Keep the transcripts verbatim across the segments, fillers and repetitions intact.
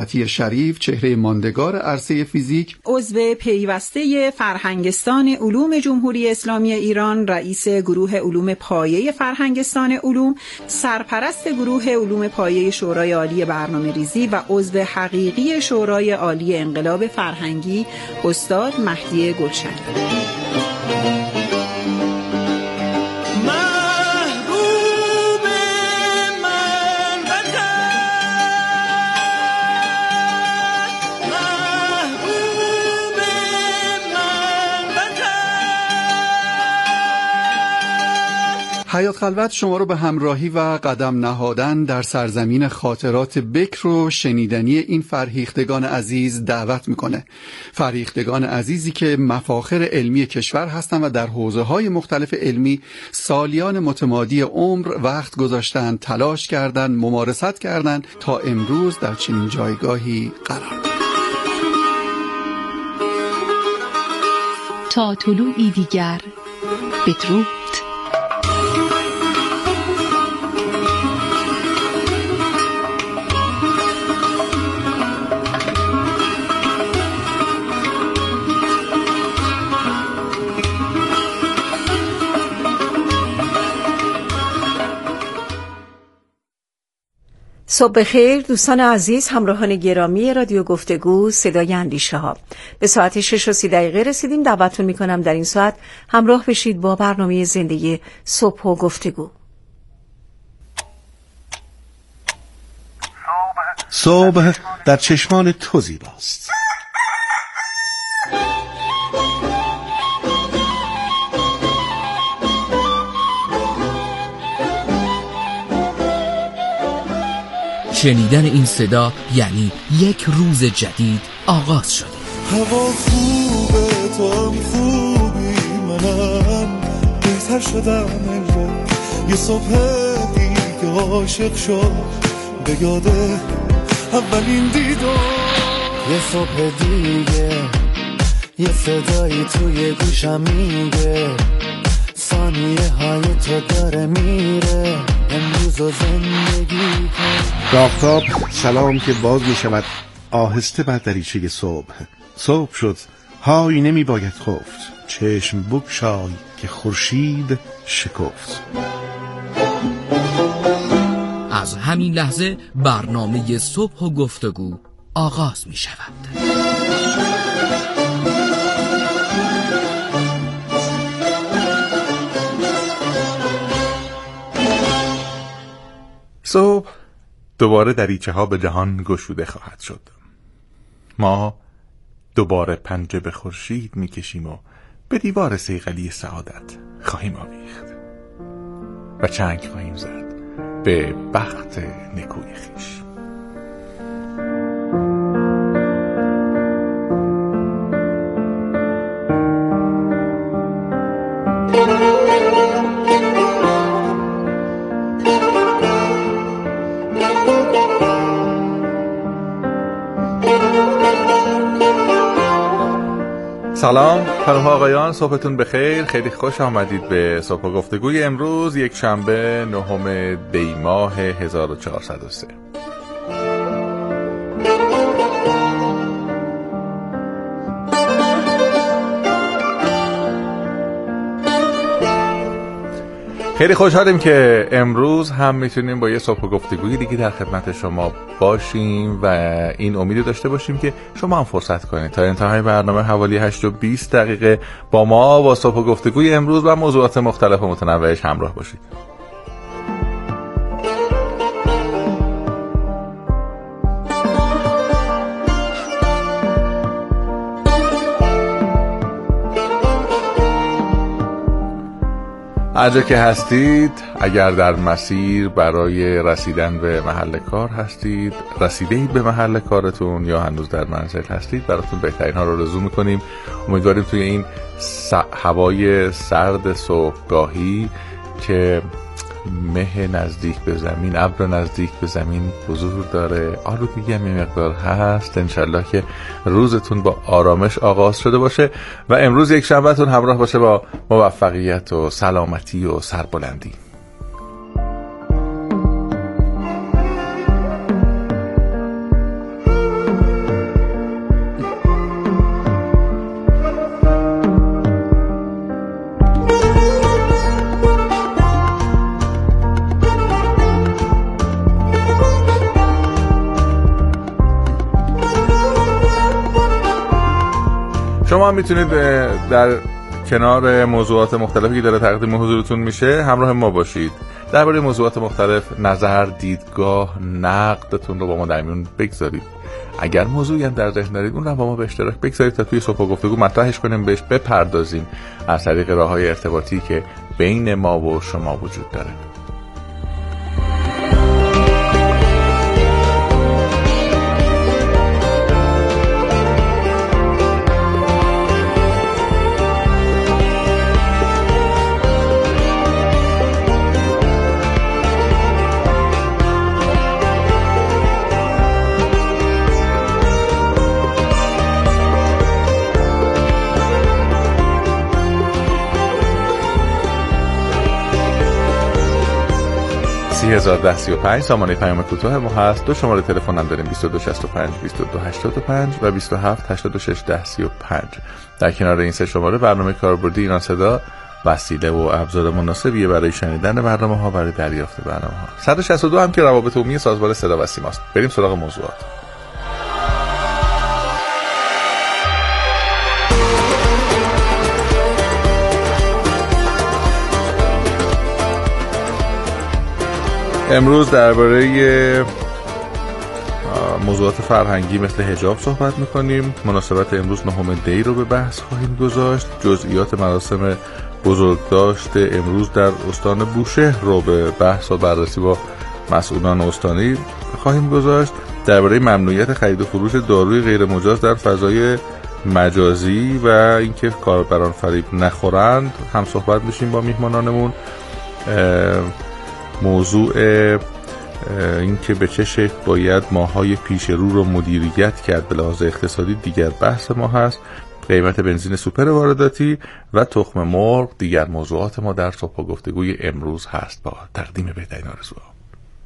شریف، چهره ماندگار عرصه فیزیک، عضو پیوسته فرهنگستان علوم جمهوری اسلامی ایران، رئیس گروه علوم پایه فرهنگستان علوم، سرپرست گروه علوم پایه شورای عالی برنامه‌ریزی و عضو حقیقی شورای عالی انقلاب فرهنگی، استاد مهدی گلشنی. حیات خلوت شما رو به همراهی و قدم نهادن در سرزمین خاطرات بکر و شنیدنی این فرهیختگان عزیز دعوت میکنه. فرهیختگان عزیزی که مفاخر علمی کشور هستند و در حوزه‌های مختلف علمی سالیان متمادی عمر وقت گذاشتن، تلاش کردن، ممارست کردن تا امروز در چنین جایگاهی قرار گیرند. تا طلوعی دیگر بدرود. صبح بخیر دوستان عزیز، همراهان گرامی رادیو گفتگو صدای اندیشه ها. به ساعت شش و سی دقیقه رسیدیم. دعوتتون میکنم در این ساعت همراه بشید با برنامه زندگی صبح و گفتگو. صبح در چشمان تو زیباست. شنیدن این صدا یعنی یک روز جدید آغاز شده. هوا خوبه، تو هم خوبی، منم بهتر شدم انگار. یه صبح دیگه عاشق شد به یاده اولین دیدار. یه صبح دیگه یه صدایی توی گوشم میگه ثانیه های تو داره میره امروز و زندگی کن. آفتاب سلام که باز می شود آهسته بر دریچه صبح. صبح شد، های نمی باید خفت، چشم بگشای که خورشید شکفت. از همین لحظه برنامه صبح و گفتگو آغاز می شود. صبح دوباره دریچه ها به جهان گشوده خواهد شد. ما دوباره پنجه به خورشید میکشیم و به دیوار صیقلی سعادت خواهیم آویخت و چنگ خواهیم زد به بخت نکوی خویش. سلام خانم آقایان، صبحتون بخیر. خیلی خوش آمدید به صبح گفتگوی امروز، یک شنبه نهم دی ماه هزار و چهارصد و سه. خیلی خوشحالیم که امروز هم میتونیم با یه صبح گفتگوی دیگه در خدمت شما باشیم و این امیدو داشته باشیم که شما هم فرصت کنید تا انتهای برنامه حوالی هشت و بیست دقیقه با ما با صبح گفتگوی امروز و موضوعات مختلف و متنوعش همراه باشید. هر جا که هستید، اگر در مسیر برای رسیدن به محل کار هستید، رسیدید به محل کارتون یا هنوز در منزل هستید، براتون بهترین ها رو آرزو میکنیم. امیدواریم توی این س... هوای سرد صبحگاهی که مه نزدیک به زمین، ابر نزدیک به زمین حضور داره، آلودگی هم یه مقدار هست، انشالله که روزتون با آرامش آغاز شده باشه و امروز یک شنبهتون همراه باشه با موفقیت و سلامتی و سربلندی. شما میتونید در کنار موضوعات مختلفی که داره تقدیم حضورتون میشه همراه ما باشید. درباره موضوعات مختلف نظر، دیدگاه، نقدتون رو با ما در میون بگذارید. اگر موضوعی هم در ذهن دارید اون رو با ما به اشتراک بگذارید تا توی صبح و گفتگو مطرحش کنیم، بهش بپردازیم از طریق راه‌های ارتباطی که بین ما و شما وجود داره. سی هزار ده سی و پنج سامانه پیام کوتاه ما هست. دو شماره تلفن هم داریم، بیست و دو شصت و پنج بیست و دو هشتاد و پنج و بیست و هفت هشتاد و شش ده سی و پنج. در کنار این سه شماره برنامه کاربردی ایران صدا وسیله و ابزار مناسبیه برای شنیدن برنامه ها، برای دریافت برنامه ها. صد و شصت و دو هم که روابط عمومی سازمان صدا و سیماست. بریم سراغ موضوعات. امروز درباره موضوعات فرهنگی مثل حجاب صحبت میکنیم. مناسبت امروز نهم دی رو به بحث خواهیم گذاشت. جزئیات مراسم بزرگداشت امروز در استان بوشهر رو به بحث و بررسی با مسئولان استانی خواهیم گذاشت. درباره ممنوعیت خرید و فروش داروی غیر مجاز در فضای مجازی و اینکه کاربران فریب نخورند هم صحبت میشیم با میهمانانمون. موضوع این که به چه شکل باید ماهای پیش رو رو مدیریت کرد به لحاظ اقتصادی دیگر بحث ما هست. قیمت بنزین سوپر وارداتی و تخم مرغ دیگر موضوعات ما در صبح و گفتگوی امروز هست با تقدیم بهترین آرزوها.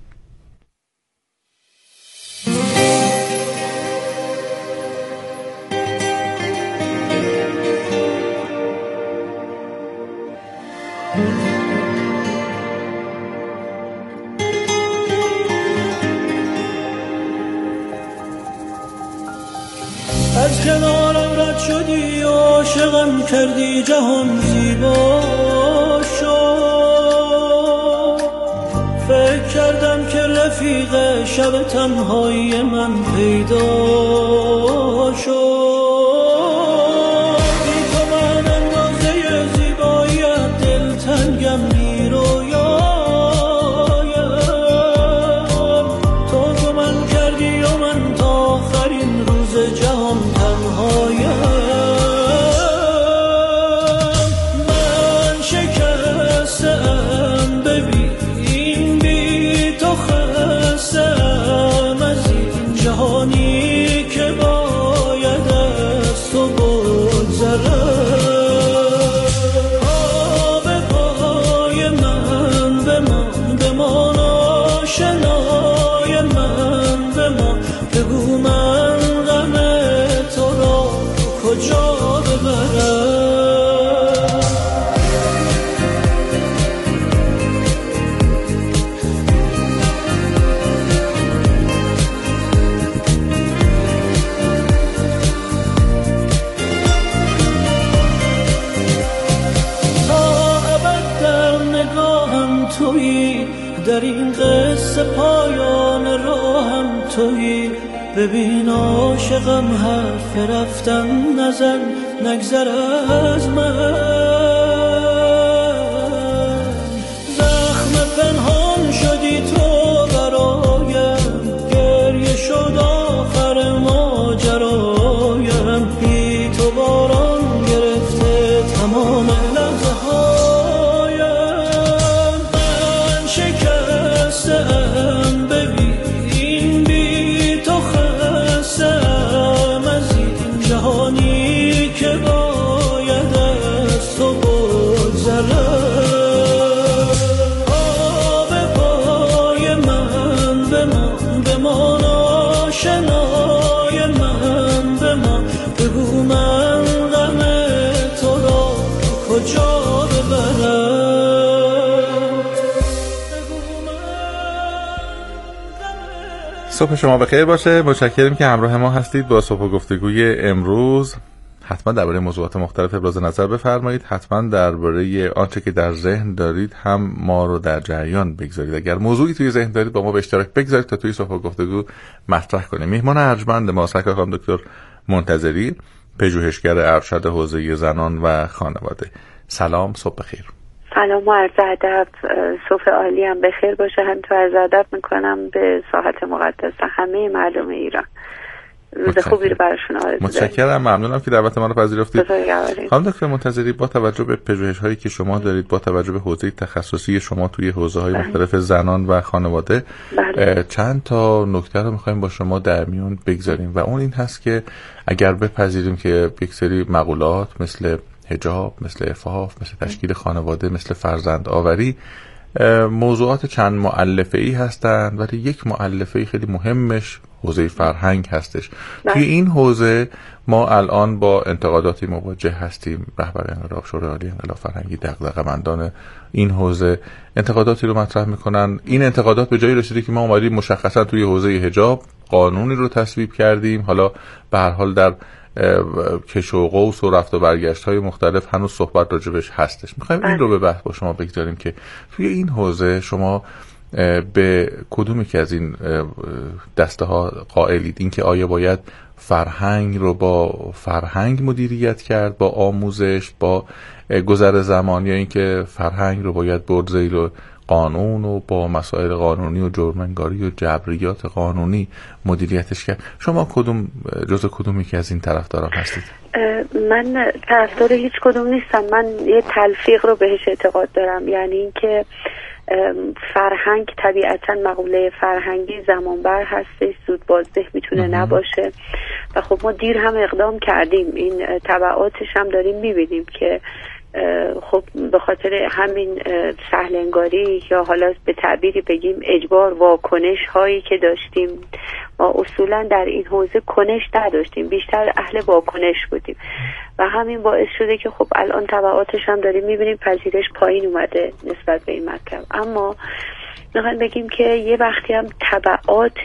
از کنارم رد شدی عاشقم کردی جهان زیبا شد. فکر کردم که رفیق شب تنهایی من پیدا شد. بی تو من اندازه زیباییت دلتنگم بی رویایم. تو تو من کردی و من تا آخرین روز جهان در این قصه پایان راهم تویی. ببین عاشقم حرف رفتن نزن نگذر از من. زخم پنهان شدی تو برایم، گریه شد آخر ماجرایم. بی تو باران گرفته تمام لحظه هایم. من شکستم ببین بی تو خستم از این جهانی که باید از تو بگذرم. آب پای من بمان بمان آشنای من بمان. بگو من غم تو را کجا ببرم. صبح شما بخیر باشه. متشکریم که همراه ما هستید با صبح و گفتگوی امروز. حتما درباره موضوعات مختلف ابراز نظر بفرمایید. حتما درباره آنچه که در ذهن دارید هم ما رو در جریان بگذارید. اگر موضوعی توی ذهن دارید با ما به اشتراک بگذارید تا توی صحبت گفتگو مطرح کنیم. میهمان ارجمند ما سرکار خانم دکتر منتظری، پژوهشگر ارشد حوزه زنان و خانواده. سلام، صبح بخیر. سلام و عرض ادب، صبح عالی هم بخیر باشه. هم تو عرض ادب میکنم به ساحت مقدس همه مردم ایران. روز خوبی رو براشون آرزو دارم. متشکرم، ممنونم که دعوت ما رو پذیرفتید. خانم دکتر منتظری، با توجه به پژوهش‌هایی که شما دارید، با توجه به حوزه تخصصی شما توی حوزه‌های مختلف زنان و خانواده، بله. چند تا نکته رو می‌خوایم با شما در میون بگذاریم و اون این هست که اگر بپذیریم که یک سری مقولات مثل حجاب، مثل عفاف، مثل تشکیل خانواده، مثل فرزند آوری موضوعات چند مؤلفه‌ای هستند، ولی یک مؤلفه خیلی مهمش حوزه فرهنگ هستش. توی این حوزه ما الان با انتقاداتی مواجه هستیم. رهبر انقلاب، شورای عالی انقلاب فرهنگی، دغدغه‌مندان این حوزه انتقاداتی رو مطرح میکنن. این انتقادات به جایی رسیده که ما اومدیم مشخصا توی حوزه حجاب قانونی رو تصویب کردیم. حالا به هر حال در کش و قوس و رفت و برگشت های مختلف هنوز صحبت راجبش هستش. میخوایم این رو به بحث با شما بگذاریم که توی این حوزه شما به کدومی که از این دسته ها قائلید؟ این که آیا باید فرهنگ رو با فرهنگ مدیریت کرد، با آموزش، با گذر زمان، یا اینکه فرهنگ رو باید برد ذیل قانون و با مسائل قانونی و جرم‌انگاری و جبریات قانونی مدیریتش کرد؟ شما کدوم جزء کدومی که از این طرفداران هستید؟ من طرفدار هیچ کدوم نیستم. من یه تلفیق رو بهش اعتقاد دارم، یعنی اینکه فرهنگ طبیعتا مقوله فرهنگی زمانبر هستش، زود بازده میتونه نباشه و خب ما دیر هم اقدام کردیم. این تبعاتش هم داریم میبینیم که خب به خاطر همین سهل انگاری یا حالا به تعبیری بگیم اجبار واکنش هایی که داشتیم، ما اصولا در این حوزه کنش نداشتیم، بیشتر اهل واکنش بودیم و همین باعث شده که خب الان تبعاتش هم داریم میبینیم، پذیرش پایین اومده نسبت به این مطلب. اما میخوایم بگیم که یه وقتی هم تبعات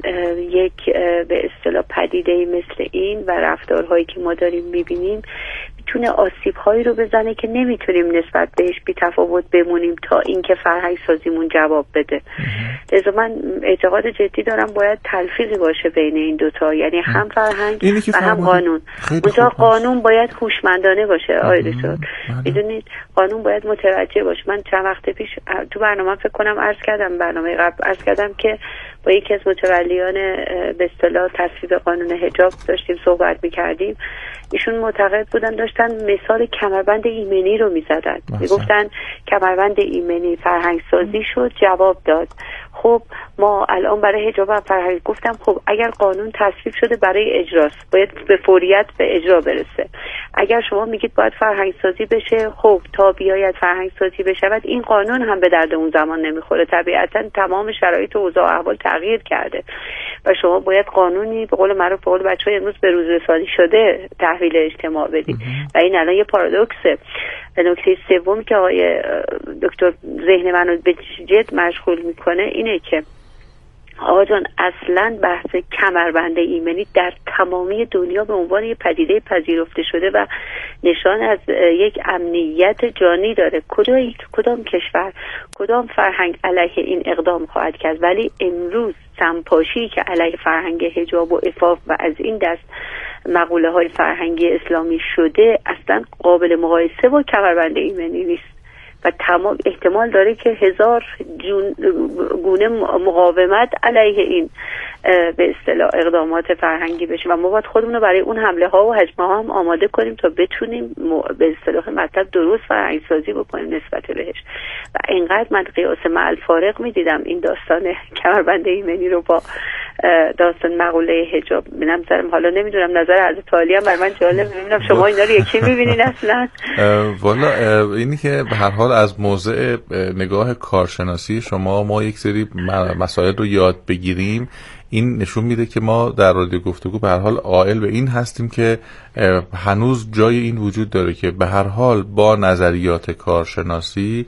یک به اصطلاح پدیده‌ای مثل این و رفتارهایی که ما داریم میبینیم میتونه آسیب هایی رو بزنه که نمیتونیم نسبت بهش بی تفاوت بمونیم تا اینکه فرهنگ سازیمون جواب بده. لذا من اعتقاد جدی دارم باید تلفیقی باشه بین این دوتا، یعنی هم فرهنگ و هم قانون. اونجا قانون باید هوشمندانه باشه. آقای دکتر میدونید قانون باید متوجه باشه. من چند وقت پیش تو برنامه فکر کنم عرض کردم، برنامه قبل عرض کردم که با یکی از متولیان به اصطلاح تصویب قانون حجاب داشتیم صحبت میکردیم. ایشون معتقد بودن، داشتن مثال کمربند ایمنی رو میزدن، میگفتن کمربند ایمنی فرهنگ سازی شد، جواب داد. خب ما الان برای حجاب و فرهنگ گفتم خب اگر قانون تصویب شده برای اجراست، باید به فوریت به اجرا برسه. اگر شما میگید باید فرهنگ سازی بشه، خب تا بیاید فرهنگ سازی بشود این قانون هم به درد اون زمان نمیخوره. طبیعتا تمام شرایط و اوضاع و احوال تغییر کرده و شما باید قانونی به قول معروف، به قول بچه‌ها امروز به روز رسانی شده تحویل اجتماع بدید و این الان یه پارادوکسه. و نکته سوم که آقای دکتر ذهن منو به جد مشغول میکنه اینه که آقا جان اصلا بحث کمربند ایمنی در تمامی دنیا به عنوان یک پدیده پذیرفته شده و نشان از یک امنیت جانی داره. کدام کدام کشور، کدام فرهنگ علیه این اقدام خواهد کرد؟ ولی امروز سمپاشی که علیه فرهنگ حجاب و عفاف و از این دست مقوله های فرهنگی اسلامی شده اصلا قابل مقایسه با کمربند ایمنی نیست و تمام احتمال داره که هزار گونه مقاومت علیه این به اصطلاح اقدامات فرهنگی بشه و ما باید خودمون رو برای اون حمله ها و هجمه ها هم آماده کنیم تا بتونیم به اصطلاح مطلب درست فرهنگ سازی بکنیم نسبت بهش. و اینقدر من قیاس مع الفارق میدیدم این داستان کمربند ایمنی رو با داستان مقوله حجاب. به نظرم حالا نمیدونم نظر حضرت عالی هم بر من جالب، نمیدونم شما اینا رو یکی میبینین اصلا؟ والا اینی که به هر حال از موضع نگاه کارشناسی شما ما یک سری مسائل رو یاد بگیریم، این نشون میده که ما در رادیو گفتگو به هر حال قائل به این هستیم که هنوز جای این وجود داره که به هر حال با نظریات کارشناسی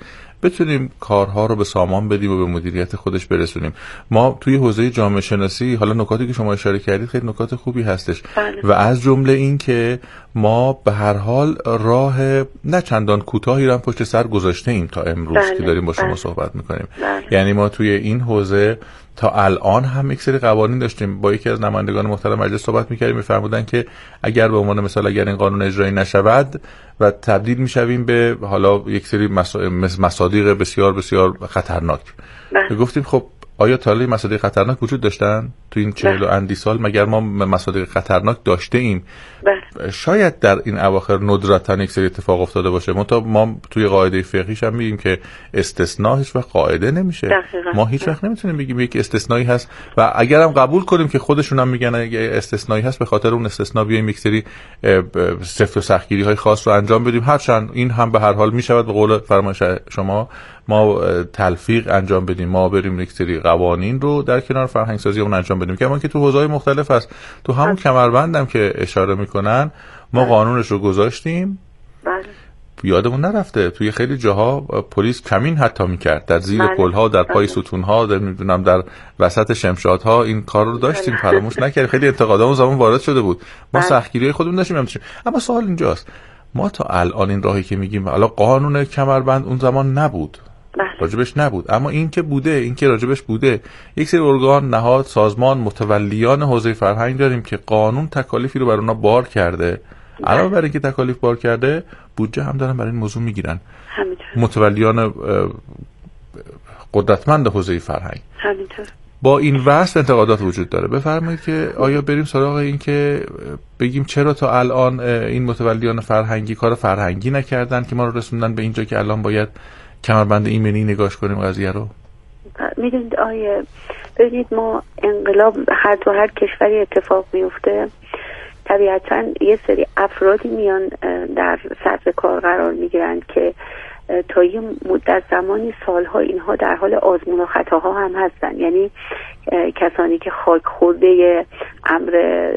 بتونیم کارها رو به سامان بدیم و به مدیریت خودش برسونیم. ما توی حوزه جامعه شناسی، حالا نکاتی که شما اشاره کردید خیلی نکات خوبی هستش بله. و از جمله این که ما به هر حال راه نه چندان کوتاهی رو پشت سر گذاشته ایم تا امروز بله. که داریم با شما بله. صحبت میکنیم. بله. یعنی ما توی این حوزه تا الان هم یک سری قوانین داشتیم. با یکی از نمایندگان محترم مجلس صحبت می‌کردیم، می‌فرمودن که اگر به عنوان مثال اگر این قانون اجرایی نشود و تبدیل می‌شویم به حالا یک سری مصادیق بسیار بسیار خطرناک. بله. گفتیم خب آیا تا حالا مصادیق خطرناک وجود داشتن تو این چهل و اندی سال؟ مگر ما مصادیق خطرناک داشته ایم؟ بله. شاید در این اواخر ندرتاً یک سری اتفاق افتاده باشه. ما تا ما توی قاعده فقهیش هم میگیم که استثناء هیچ وقت قاعده نمیشه. دقیقا. ما هیچ وقت نمیتونیم بگیم یک استثنایی هست و اگرم قبول کنیم که خودشون هم میگن اگه استثنایی هست به خاطر اون استثناء بیایم یک سری سفت و سختگیری های خاص رو انجام بدیم، هرچند این هم به هر حال میشود به قول فرمایش شما ما تلفیق انجام بدیم، ما بریم یک سری قوانین رو در کنار فرهنگ سازی اون انجام بدیم که ما که تو حوزه‌های مختلف هست. تو همون کمربندم که اشاره میکنن ما قانونش رو گذاشتیم. بله. یادمون نرفته توی خیلی جاها پلیس کمین حتی میکرد در زیر بله. پل‌ها، در پای ستون‌ها، در نمیدونم در وسط شمشادها این کار رو داشتیم. فراموش نکردیم. خیلی انتقادات اون زمان وارد شده بود. ما سختگیری خودمون داشتیم هم. اما سوال اینجاست، ما تا الان این راهی که میگیم حالا قانون کمربند اون زمان نبود، راجبش نبود، اما این که بوده، این که راجبش بوده، یک سری ارگان، نهاد، سازمان، متولیان حوزه فرهنگ داریم که قانون تکالیفی رو بر اونا بار کرده. علاوه بر اینکه تکالیف بار کرده، بودجه هم دارن برای این موضوع میگیرن. همینطور. متولیان قدرتمند حوزه فرهنگ. همینطور. با این وصف انتقادات وجود داره. بفرمایید که آیا بریم سراغ این که بگیم چرا تا الان این متولیان فرهنگی کار فرهنگی نکردن که ما رو رسوندن به اینجا که الان باید کمربند ایمنی نگاش کنیم قضیه رو؟ میدونید آیه ببینید، ما انقلاب هر تو هر کشوری اتفاق میفته طبیعتا یه سری افرادی میان در سطح کار قرار میگیرن که تا یه مدت زمانی سالها اینها در حال آزمون و خطاها هم هستن. یعنی کسانی که خاک خورده امر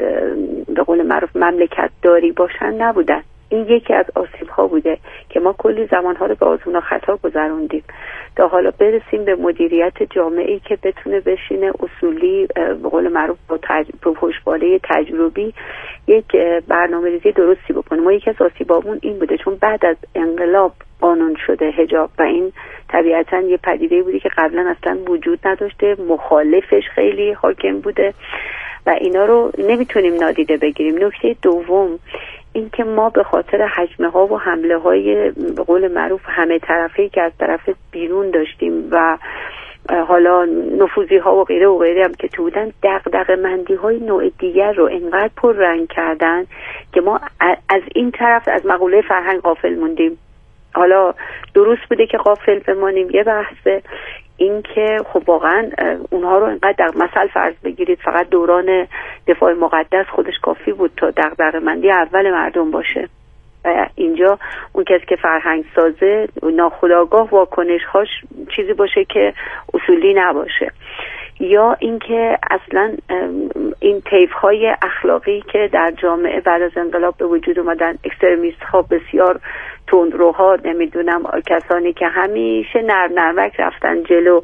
به قول معروف مملکت داری باشن نبودن. این یکی از آسیب ها بوده که ما کلی زمان ها رو به آزمون و خطا گذروندیم تا حالا برسیم به مدیریت جامعه‌ای که بتونه بشینه اصولی به قول معروف با تج... پشتوانه تجربی یک برنامه‌ریزی درستی بکنه. ما یکی از آسیبامون این بوده، چون بعد از انقلاب قانون شده حجاب و این طبیعتاً یه پدیده بودی که قبلا اصلا وجود نداشته، مخالفش خیلی حاکم بوده و اینا رو نمیتونیم نادیده بگیریم. نکته دوم این که ما به خاطر حجمه ها و حمله های به قول معروف همه طرفی که از طرف بیرون داشتیم و حالا نفوذی ها و غیره و غیره هم که تو بودن، دغدغه مندی های نوع دیگر رو انقدر پر رنگ کردن که ما از این طرف از مقوله فرهنگ غافل موندیم. حالا درست بوده که غافل بمانیم یه بحثه، این که خب واقعا اونها رو اینقدر در مثل فرض بگیرید فقط دوران دفاع مقدس خودش کافی بود تا دغدغه‌مندی اول مردم باشه. اینجا اون کسی که فرهنگ سازه ناخودآگاه واکنش‌هاش چیزی باشه که اصولی نباشه، یا اینکه اصلا این طیف‌های اخلاقی که در جامعه بعد از انقلاب به وجود اومدن، اکستریمیست‌ها بسیار تندروها، نمیدونم کسانی که همیشه نرم نرمک رفتن جلو.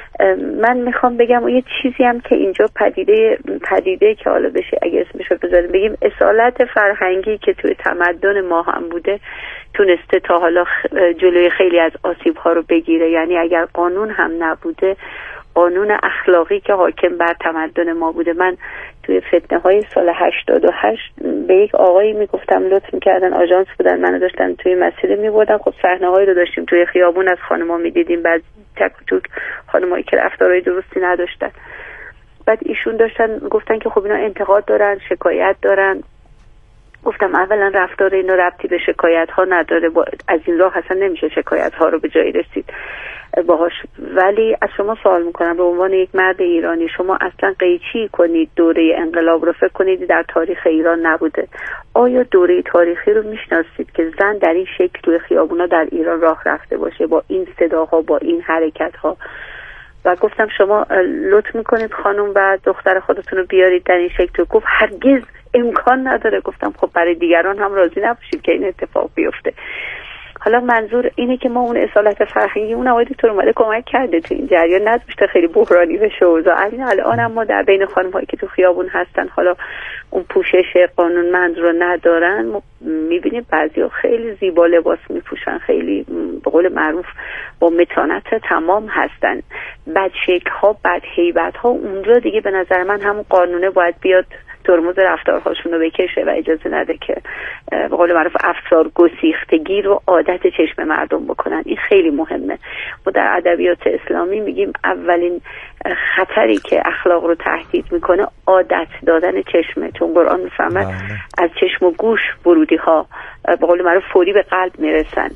من میخوام بگم یه چیزی هم که اینجا پدیده پدیده که حالا بشه اگه اسمشو بذاریم بگیم اصالت فرهنگی که توی تمدن ما هم بوده، تونسته تا حالا جلوی خیلی از آسیب‌ها رو بگیره. یعنی اگر قانون هم نبوده، قانون اخلاقی که حاکم بر تمدن ما بوده. من توی فتنه های سال هشتاد و هشت به یک آقایی میگفتم، لطف میکردن، آژانس بودن، منو داشتن توی مسیر میبردن. خب صحنه هایی رو داشتیم توی خیابون از خانما میدیدیم، بعد تک و توک خانمایی که رفتارهای درستی نداشتن. بعد ایشون داشتن گفتن که خب اینا انتقاد دارن، شکایت دارن. گفتم اولا رفتار اینا ربطی به شکایت ها نداره، از این راه اصلا نمیشه شکایت ها رو به جایی رسید باهاش. ولی از شما سوال میکنم به عنوان یک مرد ایرانی، شما اصلا قیچی کنید دوره انقلاب رو، فکر کنید در تاریخ ایران نبوده. آیا دوره تاریخی رو میشناسید که زن در این شکل توی خیابونا در ایران راه رفته باشه با این صداها، با این حرکت ها؟ و گفتم شما لطف میکنید خانم و دختر خودتون رو بیارید در این شکل. گفت هرگز امکان نداره. گفتم خب برای دیگران هم راضی نباشید که این اتفاق بیفته. حالا منظور اینه که ما اون اصالت فرهنگی اون آقای دکتر اومده کمک کرده تو این جریان، نذاشته خیلی بحرانی بشه اوضاع. الان هم ما در بین خانم‌هایی که تو خیابون هستن حالا اون پوشش قانونمند رو ندارن، ما میبینیم بعضیا خیلی زیبا لباس میپوشن، خیلی به قول معروف با متانت تمام هستن. بد شکل ها، بد هیبت ها اونجا دیگه به نظر من همون قانونه باید بیاد ترمز رفتارهاشون رو بکشه و اجازه نده که به قول معروف افسار گسیختگی رو عادت چشم مردم بکنن. این خیلی مهمه. ما در ادبیات اسلامی میگیم اولین خطری که اخلاق رو تهدید میکنه عادت دادن چشمه، چون قرآن میفرماد از چشم و گوش ورودی ها به قول معروف فوری به قلب میرسن.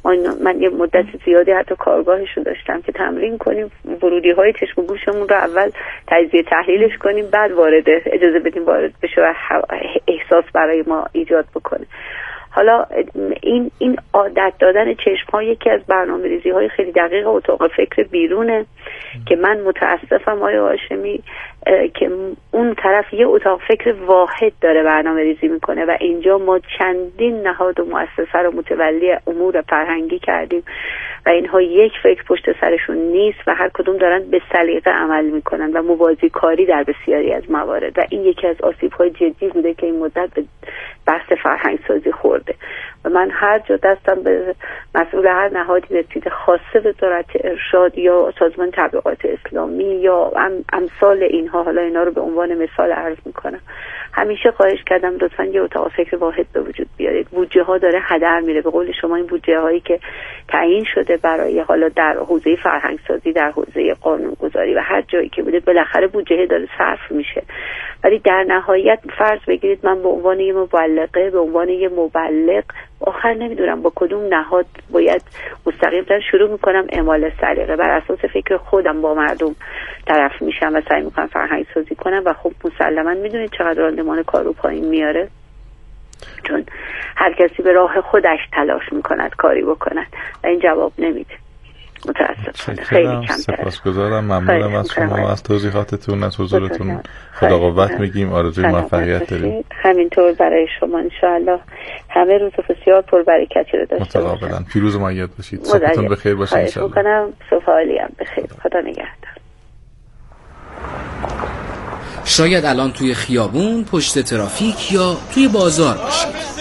من یه مدت زیادی حتی کارگاهش رو داشتم که تمرین کنیم ورودی های چشم و گوشمون رو اول تجزیه تحلیلش کنیم، بعد وارد اجازه بدیم وارد بشه و احساس برای ما ایجاد بکنه. حالا این این عادت دادن چشم ها یکی از برنامه‌ریزی های خیلی دقیق اتاق فکر بیرونه که من متاسفم آقای هاشمی که اون طرف یه اتاق فکر واحد داره برنامه ریزی میکنه و اینجا ما چندین نهاد و مؤسسه رو متولی امور فرهنگی کردیم و اینها یک فکر پشت سرشون نیست و هر کدوم دارن به سلیقه عمل میکنن و موازی کاری در بسیاری از موارد و این یکی از آسیب های جدی بوده که این مدت به بحث فرهنگ سازی خورده و من هر جا دستم به مسئول هر نهادی رسیده، خاصه وزارت ارشاد یا سازمان تبلیغات اسلامی یا امثال اینها، حالا اینا رو به عنوان مثال عرض میکنم، همیشه خواهش کردم لطفاً یه اتاق فکر واحد به وجود بیارید. بودجه ها داره هدر میره. به قول شما این بودجه هایی که تعیین شده برای حالا در حوزه فرهنگ سازی، در حوزه قانون گذاری و هر جایی که بوده بالاخره بودجه داره صرف میشه، ولی در نهایت فرض بگیرید من به عنوان یه مبلغه، به عنوان یه مبلغ آخر نمیدونم با کدوم نهاد باید مستقیم تر شروع میکنم اعمال سلیقه، بر اساس فکر خودم با مردم طرف میشم و سعی میکنم فرهنگ سازی کنم و خب مسلما میدونید چقدر راندمان کار رو پایین میاره، چون هر کسی به راه خودش تلاش میکند کاری بکند و این جواب نمیده. متاسفانه خیلی کمتره. سپاسگزارم، ممنونم از شما، از توضیحاتتون، از حضورتون. خدا قوت میگیم، آرزوی موفقیت داریم. همینطور برای شما ان شاء الله همه روز بسیار پربرکتی رو داشته باشید. متقابلا. پیروز و مؤید باشید. صبحتون بخیر باشه ان شاء الله. خواهش می‌کنم صبح عالی هم بخیر. خدا نگهدار. شاید الان توی خیابون، پشت ترافیک یا توی بازار باشید.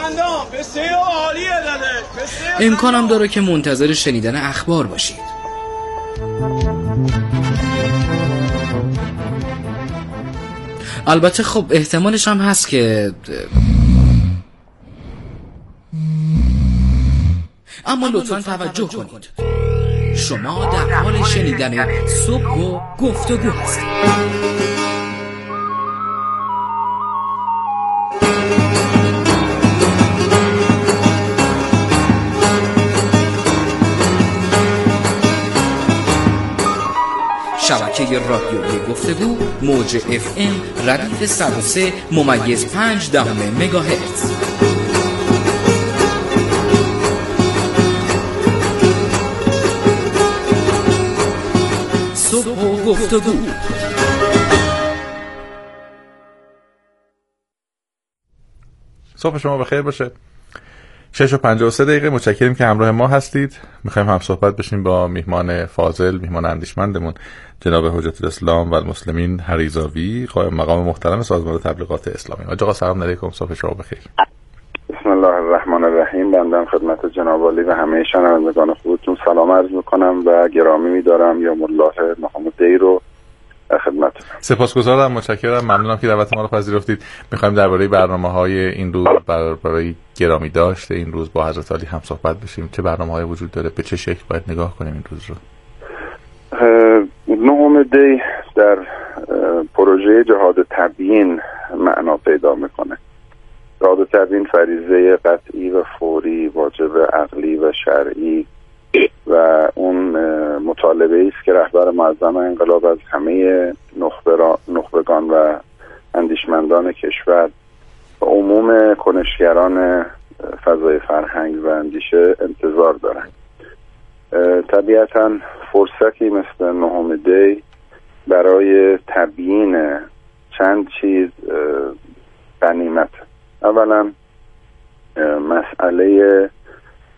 امکانم داره که منتظر شنیدن اخبار باشید. البته خب احتمالش هم هست که اما لطفاً توجه کنید، شما در حال شنیدن صبح و گفتگو هستید. شبکه رادیویی گفتگو موج اف ام ردیف صد و سه ممیز پنج دهم مگاهرتز. صبح و گفتگو. صبح شما بخیر باشه. شش و پنجاه و سه دقیقه. متشکریم که همراه ما هستید. میخوایم هم صحبت بشیم با میهمان فاضل، میهمان اندیشمندمون جناب حجت الاسلام و المسلمین هریزاوی، قائم مقام محترم سازمان تبلیغات اسلامی. آقا سلام علیکم، صبح شما بخیر. بسم الله الرحمن الرحیم. بنده خدمت جناب عالی و همه شنوندگان خوبتون سلام عرض میکنم و گرامی میدارم یا الله محمد دی رو خدمتتون. سپاسگزارم، متشکرم، ممنونم که دعوت ما رو پذیرفتید. می‌خوایم درباره برنامه‌های این روز برای گرامی داشته این روز با حضرت علی هم صحبت بشیم. چه برنامه‌هایی وجود داره؟ به چه شکل باید نگاه کنیم این روز رو؟ نهم دی در پروژه جهاد تبیین معنا پیدا میکنه. جهاد تبیین فریضه قطعی و فوری، واجب عقلی و شرعی و اون مطالبه است که رهبر معظم انقلاب از همه نخبگان و اندیشمندان کشور و عموم کنشگران فضای فرهنگ و اندیشه انتظار دارند. طبیعتاً فرصتی مثل نهم دی برای تبیین چند چیز غنیمت. اولا مسئله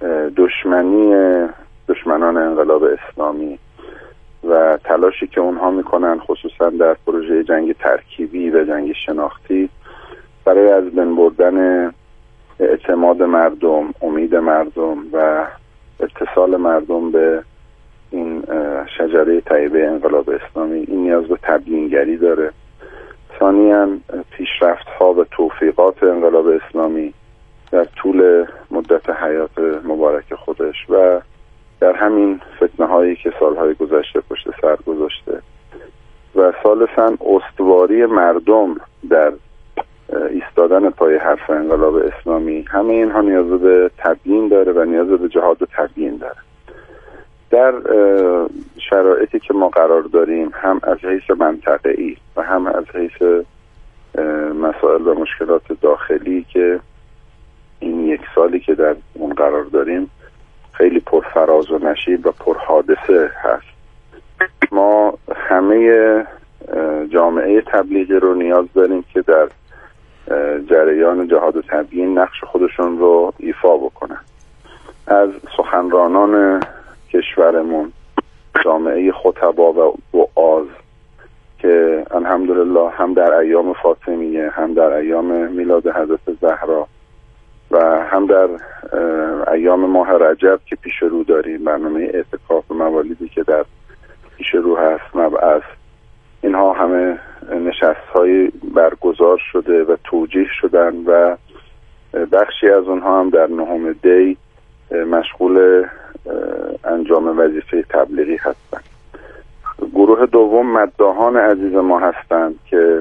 دشمنی دشمنان انقلاب اسلامی و تلاشی که اونها میکنن خصوصا در پروژه جنگ ترکیبی و جنگ شناختی برای از بین بردن اعتماد مردم، امید مردم و اتصال مردم به این شجره طیبه انقلاب اسلامی، این نیاز به تبیینگری داره. ثانیاً پیشرفت ها و توفیقات انقلاب اسلامی در طول مدت حیات مبارک خودش و در همین فتنه هایی که سالهای گذشته پشت سر گذاشته و ثالثاً استواری مردم در ایستادن پای حرف انقلاب اسلامی، همه اینها نیاز به تبیین داره و نیاز به جهاد و تبیین داره. در شرایطی که ما قرار داریم، هم از حیث منطقه‌ای و هم از حیث مسائل و مشکلات داخلی که این یک سالی که در اون قرار داریم خیلی پرفراز و نشیب و پرحادثه هست، ما همه جامعه تبلیغی رو نیاز داریم که در جریان جهاد و تبیین نقش خودشون رو ایفا بکنن. از سخنرانان کشورمون، جامعه خطبا و وعاظ که الحمدلله هم در ایام فاطمیه، هم در ایام میلاد حضرت زهرا و هم در ایام ماه رجب که پیش رو داریم، برنامه اعتکاف و موالیدی که در پیش رو هست، مبعث، اینها همه نشست‌های برگزار شده و توجیه شدن و بخشی از اونها هم در نهم دی مشغول انجام وظیفه تبلیغی هستند. گروه دوم مداحان عزیز ما هستند که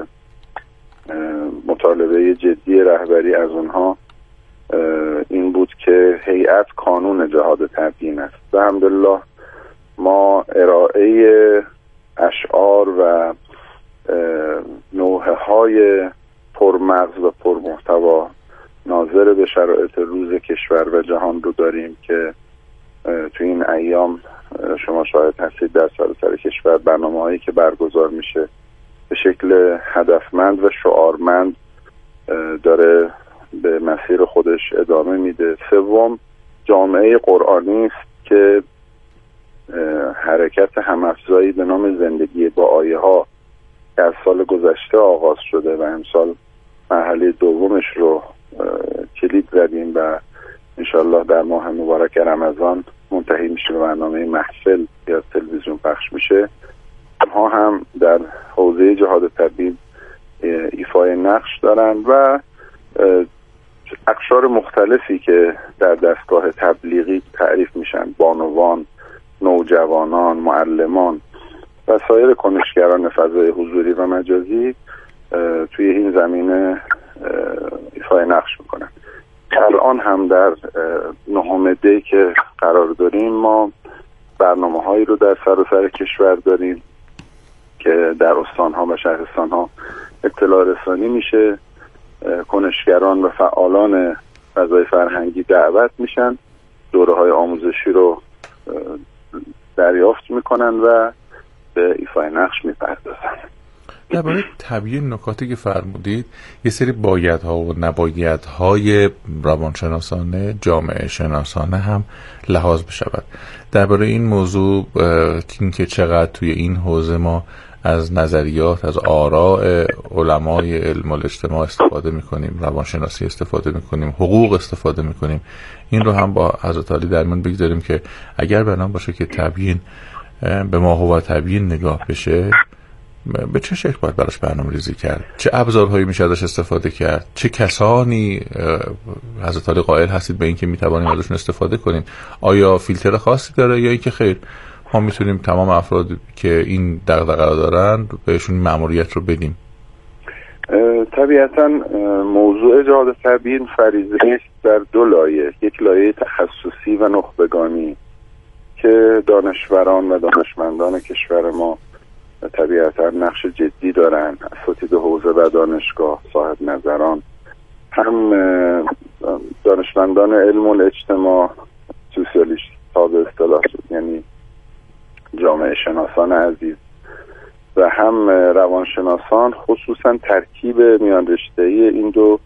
مطالبه جدی رهبری از اونها این بود که هیئت کانون جهاد تبیین است. الحمدلله ما ارائه اشعار و نوحه های پرمغز و پرمحتوا ناظر به شرایط روز کشور و جهان رو داریم که تو این ایام شما شاهد هستید در سراسر کشور برنامه هایی که برگزار میشه به شکل هدفمند و شعارمند داره به مسیر خودش ادامه میده. سوم جامعه قرآنی است که حرکت همافزایی به نام زندگی با آیه ها که از سال گذشته آغاز شده و امسال مرحله دومش رو کلید زدیم و انشالله در ماه مبارک رمضان منتهی میشه به برنامه محفل یا تلویزیون پخش میشه. ما هم در حوزه جهاد تبیین ایفای نقش دارن و اقشار مختلفی که در دستگاه تبلیغی تعریف میشن، بانوان، نوجوانان، معلمان و سایر کنشگران فضای حضوری و مجازی توی این زمینه ایفای نقش میکنن. الان هم در نهم دی که قرار داریم ما برنامه هایی رو در سراسر کشور داریم که در استانها و شهرستانها اطلاع رسانی میشه، کنشگران و فعالان فضای فرهنگی دعوت میشن، دوره های آموزشی رو دریافت میکنن و به ایفای نقش میپردازن. درباره تبیین نکاتی که فرمودید یه سری بایدها و نبایدهای روانشناسانه، جامعه شناسانه هم لحاظ بشود. درباره این موضوع که چقدر توی این حوزه ما از نظریات، از آراء علمای علم الاجتماع استفاده میکنیم، روانشناسی استفاده میکنیم، حقوق استفاده میکنیم، این رو هم با حضرت علی در من بگذاریم که اگر بنا باشه که تبیین به ماهو تبیین نگاه بشه، به چه شکل باید براش برنامه ریزی کرد؟ چه ابزارهایی میشه ازش استفاده کرد؟ چه کسانی حضرت علی قائل هستید به این که میتوانیم ازشون استفاده کنیم؟ آیا فیلتر خاصی داره یا اینکه خیر ما میتونیم تمام افراد که این دغدغه دارن بهشون مأموریت رو بدیم؟ طبیعتا موضوع جهاد تبیین فریضه است در دو لایه، یک لایه تخصصی و نخبگانی که دانشوران و دانشمندان کشور ما طبیعتا نقش جدی دارن، اساتید حوزه و دانشگاه، صاحب نظران، هم دانشمندان علم الاجتماع، سوسیالیست ها به اصطلاح، یعنی جامعه شناسان عزیز، و هم روانشناسان، خصوصا ترکیب میان رشته‌ای این دو